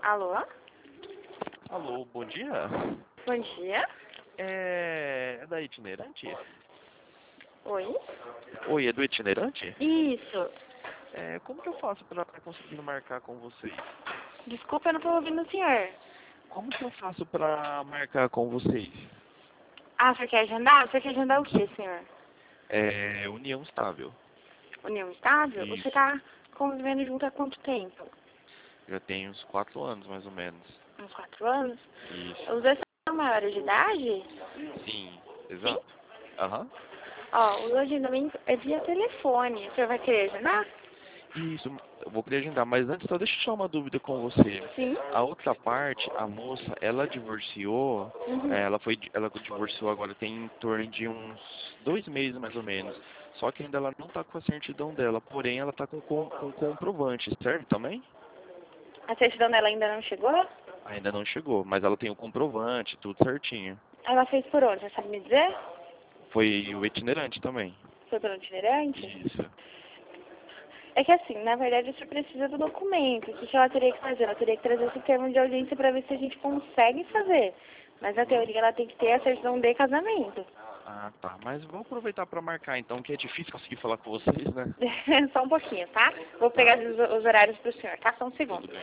Alô? Alô, bom dia. Bom dia. É da itinerante? Oi? Oi, é do itinerante? Isso. Como que eu faço para estar conseguindo marcar com vocês? Desculpa, eu não tô ouvindo o senhor. Como que eu faço para marcar com vocês? Ah, você quer agendar? Você quer agendar o quê, senhor? União Estável. União estável? Você Isso. tá convivendo junto há quanto tempo? Já tem uns 4 anos, mais ou menos. Uns 4 anos? Isso. Os dois são maiores de idade? Sim, Sim? exato. Aham. Ó, o agendamento é via telefone. O senhor vai querer agendar? Isso, eu vou querer agendar, mas antes só deixa eu tirar uma dúvida com você. Sim. A outra parte, a moça, ela divorciou, Uhum. ela divorciou agora tem em torno de uns 2 meses mais ou menos. Só que ainda ela não tá com a certidão dela, porém ela tá com comprovante, serve também? A certidão dela ainda não chegou? Ainda não chegou, mas ela tem o comprovante, tudo certinho. Ela fez por onde? Você sabe me dizer? Foi o itinerante também. Foi por itinerante? Isso. É que assim, na verdade, você precisa do documento. O que ela teria que fazer? Ela teria que trazer esse termo de audiência para ver se a gente consegue fazer. Mas na teoria ela tem que ter a certidão de casamento. Ah, tá. Mas vou aproveitar para marcar então, que é difícil conseguir falar com vocês, né? Só um pouquinho, tá? Vou Tá, pegar os horários pro senhor, tá? Só um segundo. tudo bem.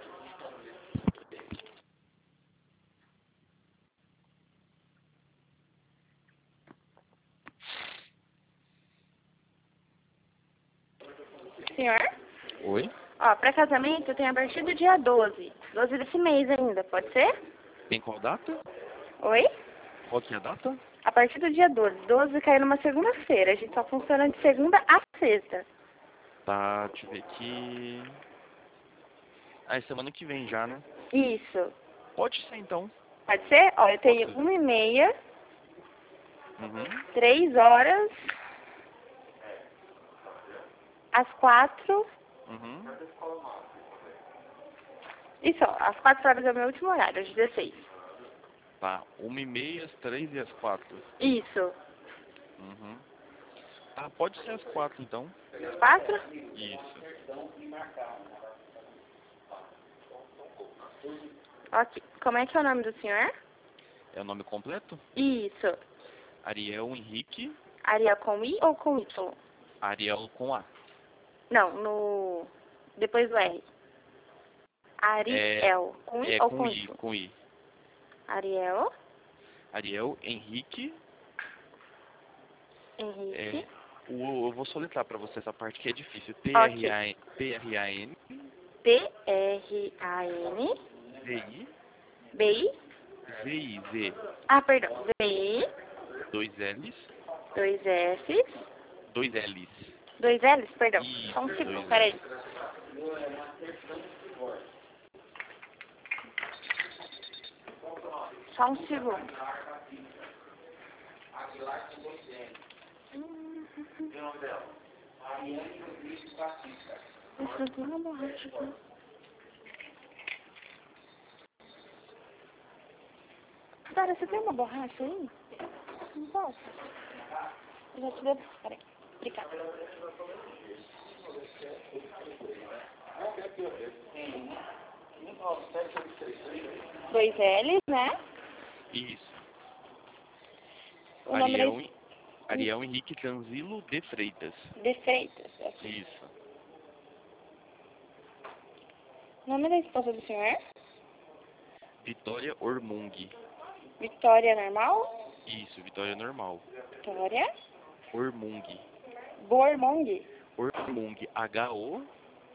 Senhor? Oi? Ó, pra casamento tem a partir do dia 12. 12 desse mês ainda, pode ser? Tem qual data? Oi? Qual que é a data? A partir do dia 12. 12 cai numa segunda-feira. A gente só funciona de segunda a sexta. Tá, deixa eu ver aqui. Ah, é semana que vem já, né? Isso. Pode ser então. Pode ser? Ó, eu Pode tenho ser. 1h30, Uhum. 3 horas, às 4. Uhum. Isso, ó, às 4 horas é o meu último horário, às 16. Tá. 1h30, às 3 e às 4. Isso. Uhum. Tá, pode ser às 4 então. Às 4? Isso. Ok. Como é que é o nome do senhor? É o nome completo? Isso. Ariel Henrique. Ariel com I ou com Y? Ariel com A. Não, no... Depois do R. É, Ariel. Com I é ou com com I, Y? com I. Ariel. Ariel Henrique. Henrique. É, eu vou soletrar pra você essa parte que é difícil. Ok. T-R-A-N. T-R-A-N. Z-I. B-I. Z-I-Z. Ah, perdão. B-I. 2 L's. 2 S. 2 L's. 2 L's, perdão. Só um Isso, segundo, 2 peraí. L's. Só um segundo. Isso aqui é uma borracha aqui. Cara, você tem uma borracha aí? Não posso? Eu já te dei. Peraí. Obrigada. 2 L's, né? Isso. O nome da Ariel Henrique Tanzilo de Freitas. de Freitas. Ok. Isso. O nome da esposa do senhor? Vitória Ormung. Vitória normal? Isso, Vitória normal. Vitória. Ormung. Bormong. Ormung. H-O-R.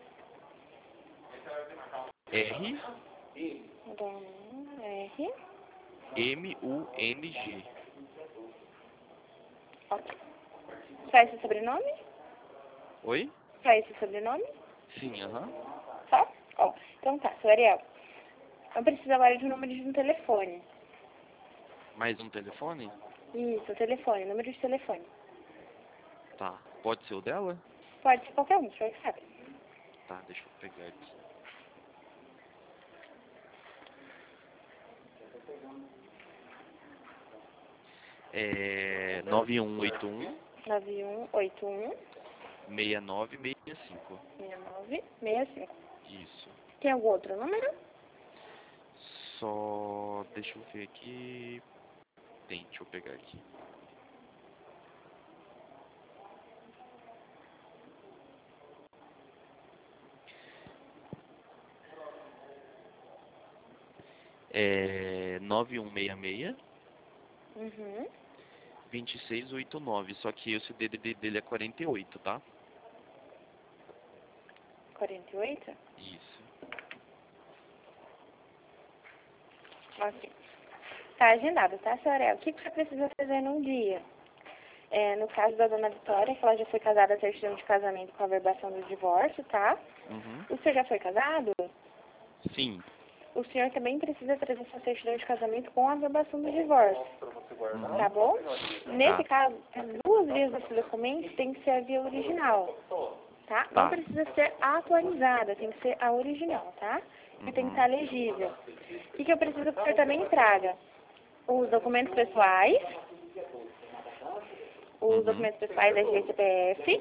R. M-U-N-G. Ok. Só esse sobrenome? Oi? Só esse sobrenome? Sim, aham. Só? Ó, então tá, seu Ariel. Eu preciso agora de um número de um telefone. Mais um telefone? Isso, telefone, número de telefone. Tá. Pode ser o dela? Pode ser qualquer um, o senhor que sabe. Tá, deixa eu pegar aqui. É 9181 9181 6965. 6965. Isso. Tem algum outro número? Só... Deixa eu ver aqui... Deixa eu pegar aqui. É 9166 Uhum. 2689, só que esse DDD dele é 48, tá? 48? Isso. Ok. Tá agendado, tá, senhora? O que você precisa fazer num dia? No caso da dona Vitória, que ela já foi casada, a certidão de casamento com a averbação do divórcio, tá? Uhum. O senhor já foi casado? Sim. O senhor também precisa trazer sua certidão de casamento com a averbação do divórcio, tá bom? Nesse caso, as duas vias desse documento tem que ser a via original, tá? Não precisa ser atualizada, tem que ser a original, tá? E tem que estar legível. O que eu preciso que o senhor também traga? Os documentos pessoais, os documentos pessoais da CPF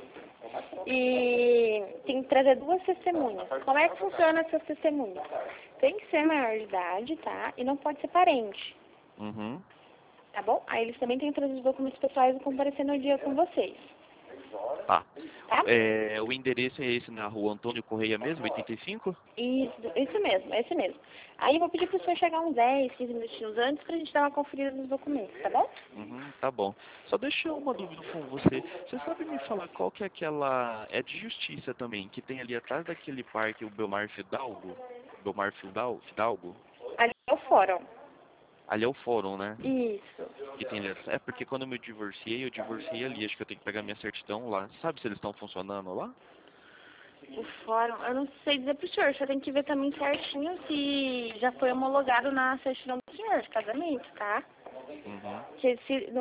e tem que trazer duas testemunhas. Como é que funciona essas testemunhas? Tem que ser maior de idade, tá? E não pode ser parente, Uhum. tá bom? Aí eles também têm que trazer os documentos pessoais e comparecer no dia com vocês, Tá. tá? O endereço é esse na rua Antônio Correia mesmo, 85? Isso mesmo, esse mesmo. Aí eu vou pedir pro senhor chegar uns 10, 15 minutinhos antes pra gente dar uma conferida nos documentos, tá bom? Uhum, tá bom. Só deixa uma dúvida com você. Você sabe me falar qual que é aquela... É de justiça também, que tem ali atrás daquele parque, o Belmar Fidalgo? Belmar Fidalgo? Ali é o fórum. Ali é o fórum, né? Isso. Que tem ali. É porque quando eu divorciei ali. Acho que eu tenho que pegar minha certidão lá. Sabe se eles estão funcionando lá? O fórum, eu não sei dizer pro senhor, você tem que ver também certinho se já foi homologado na certidão do senhor de casamento, tá? Uhum. Porque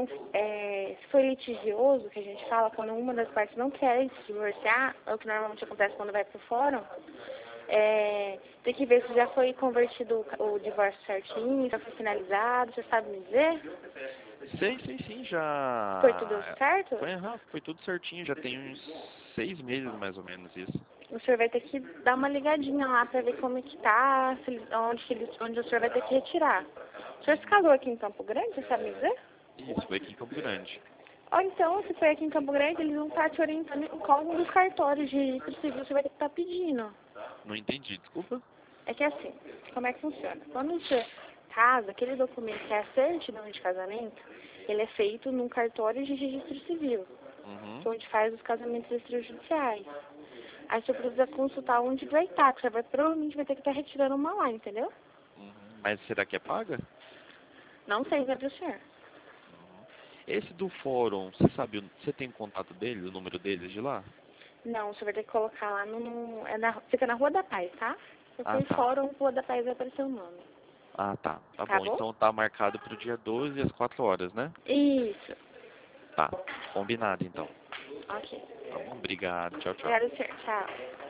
se for litigioso, que a gente fala, quando uma das partes não quer se divorciar, é o que normalmente acontece quando vai pro fórum, tem que ver se já foi convertido o divórcio certinho, já foi finalizado, você sabe me dizer? Sei, sim, já... Foi tudo certo? Foi tudo certinho, já tem uns 6 meses mais ou menos isso. O senhor vai ter que dar uma ligadinha lá pra ver como é que tá, onde o senhor vai ter que retirar. O senhor se casou aqui em Campo Grande, você sabe me dizer? Isso, foi aqui em Campo Grande. Ou então, se foi aqui em Campo Grande, eles vão estar te orientando em qual um dos cartórios de registro civil você vai ter que estar pedindo. Não entendi, desculpa. É que assim, como é que funciona? Quando você casa, aquele documento que é a certidão de casamento, ele é feito num cartório de registro civil, Uhum. que é onde faz os casamentos extrajudiciais. Aí você precisa consultar onde vai estar, porque você provavelmente vai ter que estar retirando uma lá, entendeu? Uhum. Mas será que é paga? Não sei dizer pro senhor. Esse do fórum, você sabe, você tem contato dele, o número deles de lá? Não, você vai ter que colocar lá fica na Rua da Paz, tá? Se Ah, for tá. fórum, Rua da Paz vai aparecer o nome. Ah, tá. Tá Tá bom. bom? Então tá marcado pro dia 12 às 4 horas, né? Isso. Tá. Combinado, então. Ok. Tá bom? Obrigado. Tchau, tchau. Obrigada, senhor. Tchau.